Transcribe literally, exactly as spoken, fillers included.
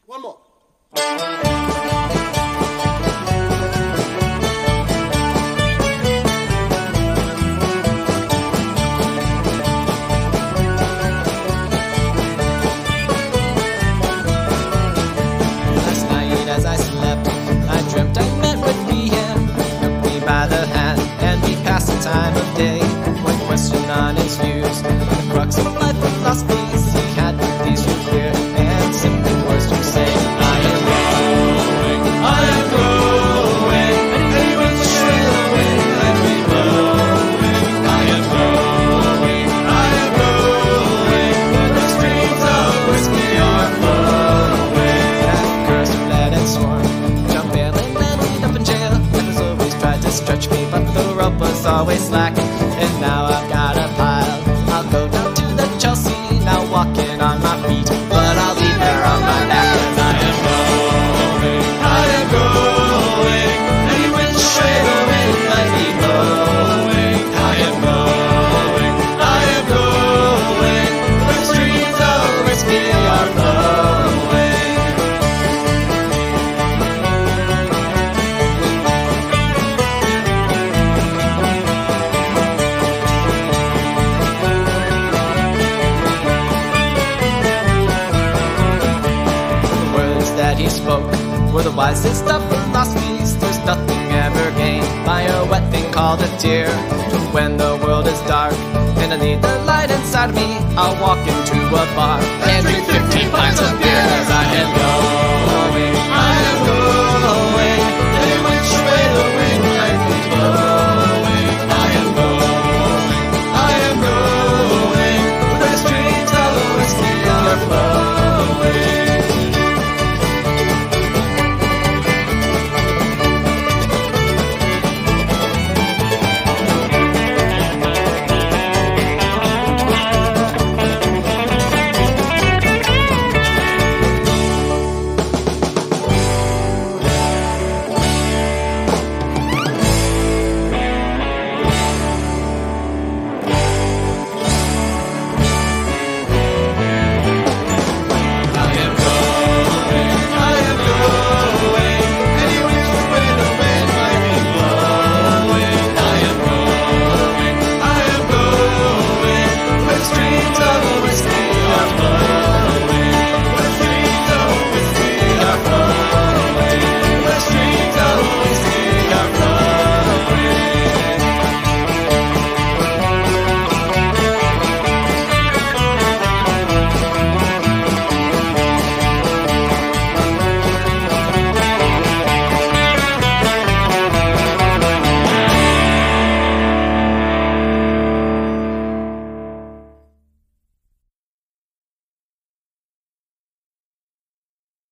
One more. Last night as I slept, I dreamt I met with Behan. Took me by the hand, and we passed the time of day. One question on his views, the crux of life philosophies. He had these few clear and simple words to say. I am going, I am going, any which way the wind let me blowing. I am going, I am going, where the streams of whiskey are flowing. That cursed fled and sworn, jump bail and landed up in jail. Others always tried to stretch me, but the rope was always slack. And now I've got a pile. I'll go down to the Chelsea, now walking on my feet, but I'll leave there on my back. And I am going, I am going, any which way the wind might be blowing. I am going, I am going, where the streams of whiskey are flowing. That he spoke were the wisest of philosophies. There's nothing ever gained by a wet thing called a tear. But when the world is dark and I need the light inside of me, I'll walk into a bar and drink fifteen pints of beer.